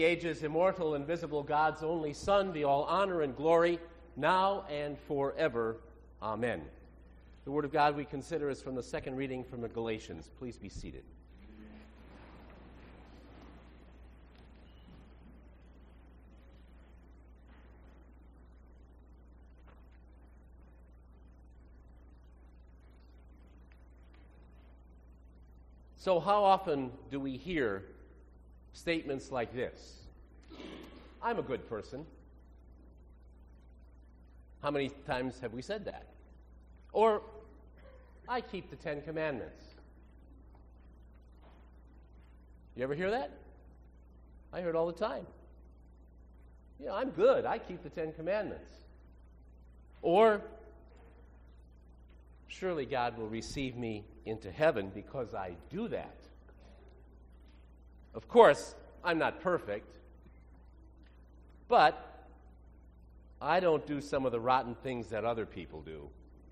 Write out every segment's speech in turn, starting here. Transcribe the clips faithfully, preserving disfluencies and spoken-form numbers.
Ages, immortal, invisible, God's only Son, be all honor and glory, now and forever. Amen. The Word of God we consider is from the second reading from the Galatians. Please be seated. So how often do we hear statements like this? I'm a good person. How many times have we said that? Or, I keep the Ten Commandments. You ever hear that? I hear it all the time. Yeah, I'm good. I keep the Ten Commandments. Or, surely God will receive me into heaven because I do that. Of course, I'm not perfect, but I don't do some of the rotten things that other people do.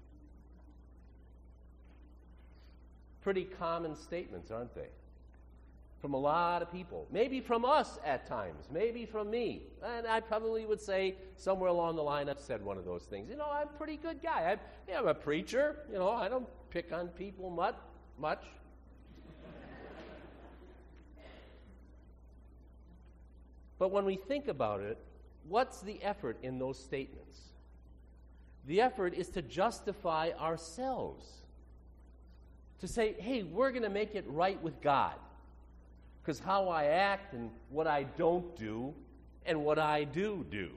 Pretty common statements, aren't they? From a lot of people. Maybe from us at times. Maybe from me. And I probably would say somewhere along the line I've said one of those things. You know, I'm a pretty good guy. I'm, you know, I'm a preacher. You know, I don't pick on people much. much. But when we think about it, what's the effort in those statements? The effort is to justify ourselves. To say, hey, we're going to make it right with God. Because how I act and what I don't do and what I do do.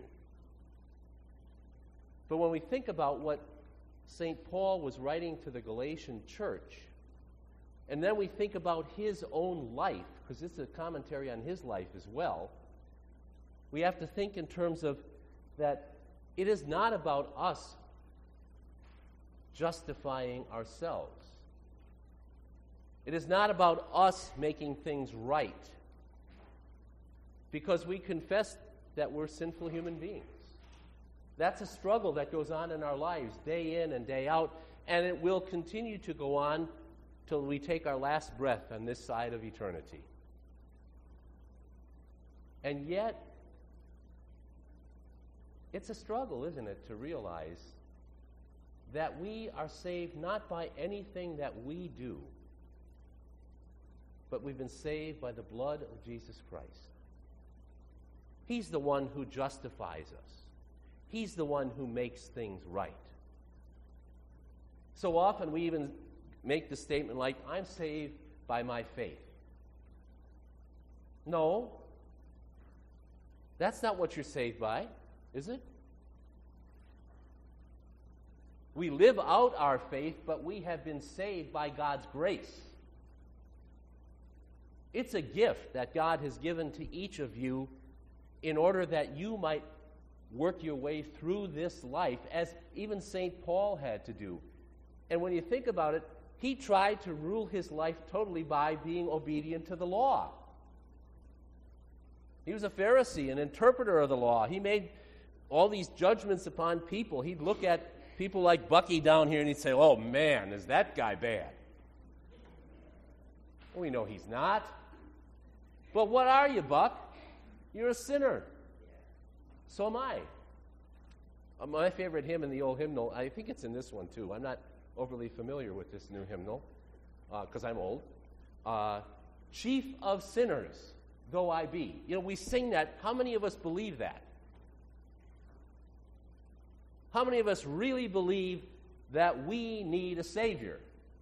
But when we think about what Saint Paul was writing to the Galatian church, and then we think about his own life, because this is a commentary on his life as well, we have to think in terms of that it is not about us justifying ourselves. It is not about us making things right, because we confess that we're sinful human beings. That's a struggle that goes on in our lives day in and day out, and it will continue to go on till we take our last breath on this side of eternity. And yet, it's a struggle, isn't it, to realize that we are saved not by anything that we do, but we've been saved by the blood of Jesus Christ. He's the one who justifies us. He's the one who makes things right. So often we even make the statement like, I'm saved by my faith. No, that's not what you're saved by, is it? We live out our faith, but we have been saved by God's grace. It's a gift that God has given to each of you in order that you might work your way through this life, as even Saint Paul had to do. And when you think about it, he tried to rule his life totally by being obedient to the law. He was a Pharisee, an interpreter of the law. He made all these judgments upon people. He'd look at people like Bucky down here and he'd say, oh man, is that guy bad? We know he's not. But what are you, Buck? You're a sinner. So am I. Uh, my favorite hymn in the old hymnal, I think it's in this one too. I'm not overly familiar with this new hymnal because uh, I'm old. Uh, Chief of sinners, though I be. You know, we sing that. How many of us believe that? How many of us really believe that we need a Savior?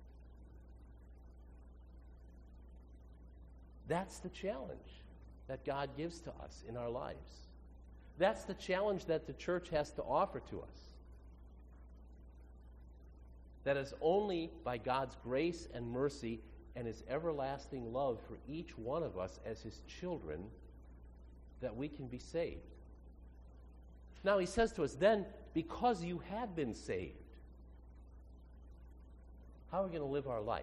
That's the challenge that God gives to us in our lives. That's the challenge that the church has to offer to us. That is only by God's grace and mercy and his everlasting love for each one of us as his children that we can be saved. Now he says to us, then, because you have been saved, how are we going to live our life?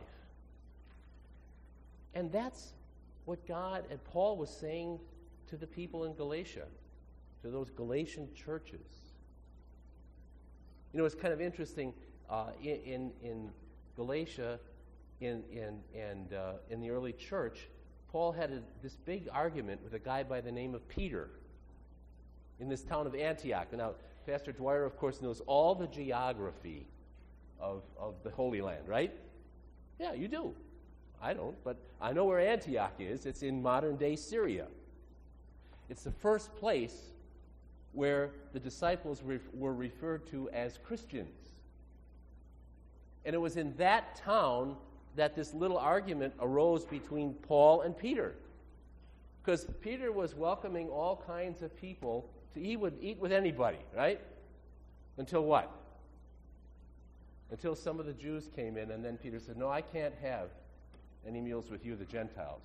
And that's what God and Paul was saying to the people in Galatia, to those Galatian churches. You know, it's kind of interesting uh, in, in in Galatia, in in and uh, in the early church, Paul had a, this big argument with a guy by the name of Peter in this town of Antioch. Now, Pastor Dwyer, of course, knows all the geography of, of the Holy Land, right? Yeah, you do. I don't, but I know where Antioch is. It's in modern-day Syria. It's the first place where the disciples re- were referred to as Christians. And it was in that town that this little argument arose between Paul and Peter. Because Peter was welcoming all kinds of people to he would eat with anybody, right? Until what? Until some of the Jews came in, and then Peter said, no, I can't have any meals with you, the Gentiles.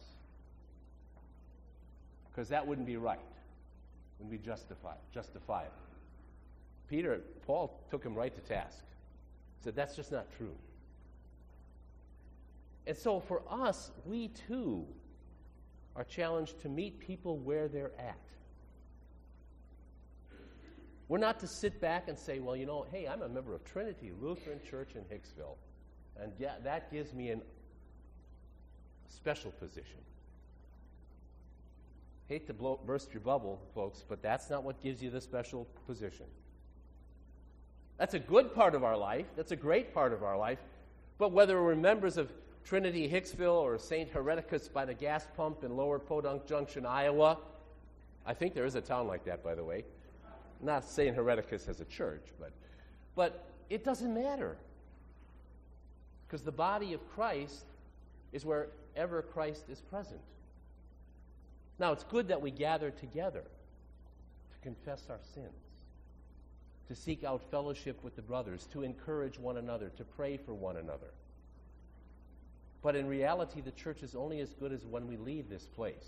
Because that wouldn't be right. Wouldn't be justified, justifiable. Peter, Paul took him right to task. Said, that's just not true. And so for us, we too are challenged to meet people where they're at. We're not to sit back and say, well, you know, hey, I'm a member of Trinity Lutheran Church in Hicksville, and yeah, that gives me a special position. Hate to blow, burst your bubble, folks, but that's not what gives you the special position. That's a good part of our life. That's a great part of our life. But whether we're members of Trinity Hicksville or Saint Hereticus by the gas pump in Lower Podunk Junction, Iowa, I think there is a town like that, by the way. Not Saint Hereticus as a church, but, but it doesn't matter. Because the body of Christ is wherever Christ is present. Now, it's good that we gather together to confess our sins, to seek out fellowship with the brothers, to encourage one another, to pray for one another. But in reality, the church is only as good as when we leave this place.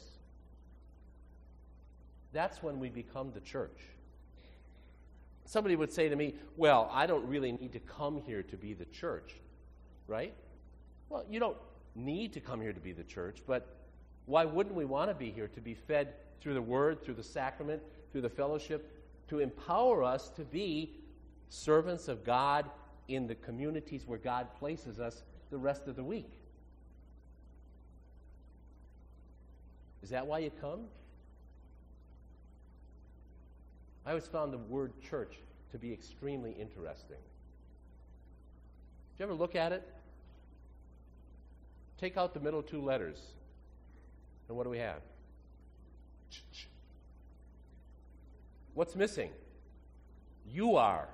That's when we become the church. Somebody would say to me, well, I don't really need to come here to be the church, right? Well, you don't need to come here to be the church, but why wouldn't we want to be here? To be fed through the Word, through the sacrament, through the fellowship, to empower us to be servants of God in the communities where God places us the rest of the week. Is that why you come? I always found the word church to be extremely interesting. Did you ever look at it? Take out the middle two letters. And what do we have? Ch-ch. What's missing? You are.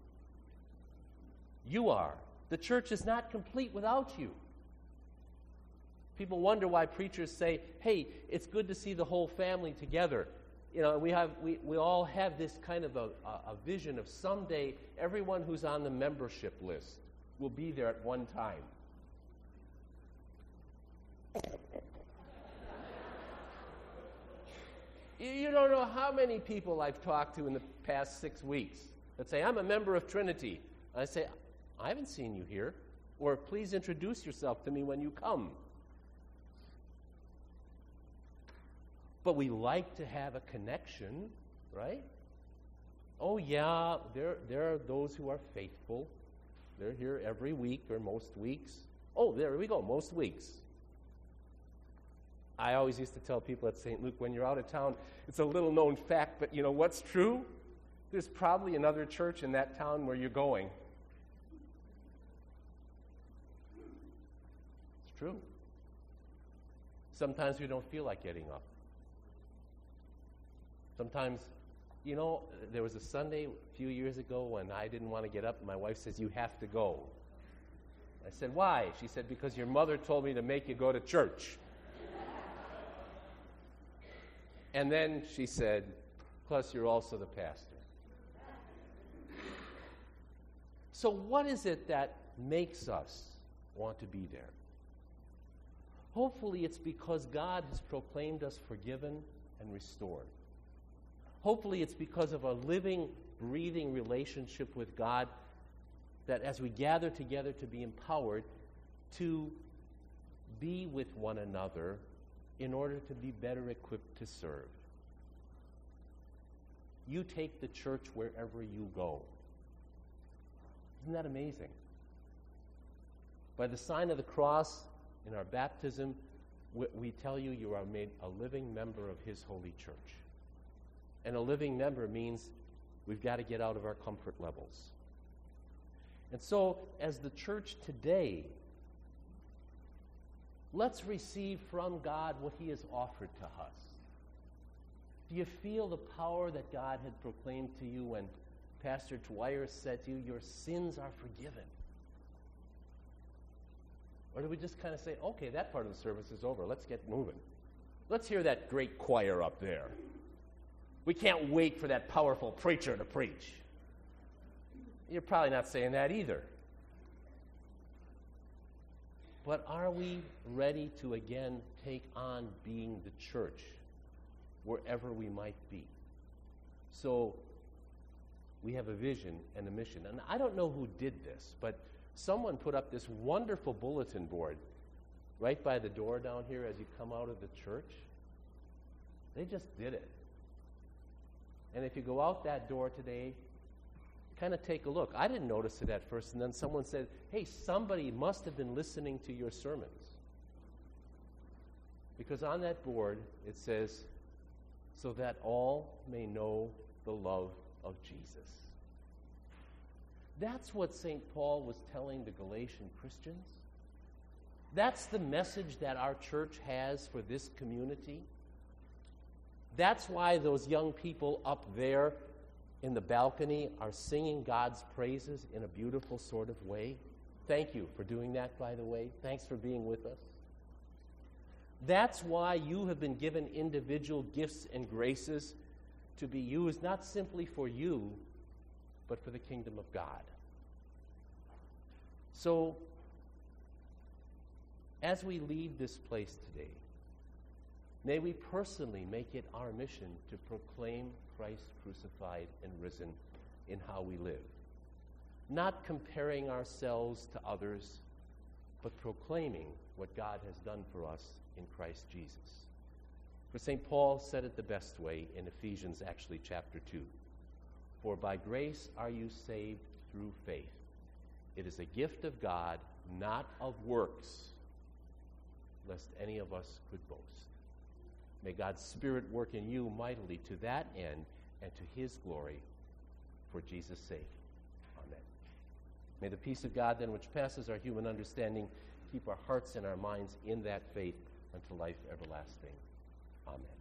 You are. The church is not complete without you. People wonder why preachers say, hey, it's good to see the whole family together. You know, we have we, we all have this kind of a, a vision of someday everyone who's on the membership list will be there at one time. You don't know how many people I've talked to in the past six weeks that say, I'm a member of Trinity. And I say, I haven't seen you here. Or please introduce yourself to me when you come. But we like to have a connection, right? Oh, yeah, there, there are those who are faithful. They're here every week or most weeks. Oh, there we go, most weeks. I always used to tell people at Saint Luke, when you're out of town, it's a little known fact, but you know what's true? There's probably another church in that town where you're going. It's true. Sometimes we don't feel like getting up. Sometimes, you know, there was a Sunday a few years ago when I didn't want to get up, and my wife says, you have to go. I said, why? She said, because your mother told me to make you go to church. And then she said, plus you're also the pastor. So what is it that makes us want to be there? Hopefully it's because God has proclaimed us forgiven and restored. Hopefully it's because of a living, breathing relationship with God that as we gather together to be empowered to be with one another in order to be better equipped to serve. You take the church wherever you go. Isn't that amazing? By the sign of the cross in our baptism, we, we tell you you are made a living member of his holy church. And a living member means we've got to get out of our comfort levels. And so, as the church today, let's receive from God what he has offered to us. Do you feel the power that God had proclaimed to you when Pastor Dwyer said to you, your sins are forgiven? Or do we just kind of say, okay, that part of the service is over. Let's get moving. Let's hear that great choir up there. We can't wait for that powerful preacher to preach. You're probably not saying that either. But are we ready to again take on being the church wherever we might be? So we have a vision and a mission. And I don't know who did this, but someone put up this wonderful bulletin board right by the door down here as you come out of the church. They just did it. And if you go out that door today, kind of take a look. I didn't notice it at first, and then someone said, hey, somebody must have been listening to your sermons. Because on that board it says, so that all may know the love of Jesus. That's what Saint Paul was telling the Galatian Christians. That's the message that our church has for this community. That's why those young people up there in the balcony are singing God's praises in a beautiful sort of way. Thank you for doing that, by the way. Thanks for being with us. That's why you have been given individual gifts and graces to be used not simply for you, but for the kingdom of God. So, as we leave this place today, may we personally make it our mission to proclaim Christ crucified and risen in how we live. Not comparing ourselves to others, but proclaiming what God has done for us in Christ Jesus. For Saint Paul said it the best way in Ephesians, actually, chapter two. For by grace are you saved through faith. It is a gift of God, not of works, lest any of us could boast. May God's Spirit work in you mightily to that end and to his glory, for Jesus' sake. Amen. May the peace of God, then, which passes our human understanding, keep our hearts and our minds in that faith unto life everlasting. Amen.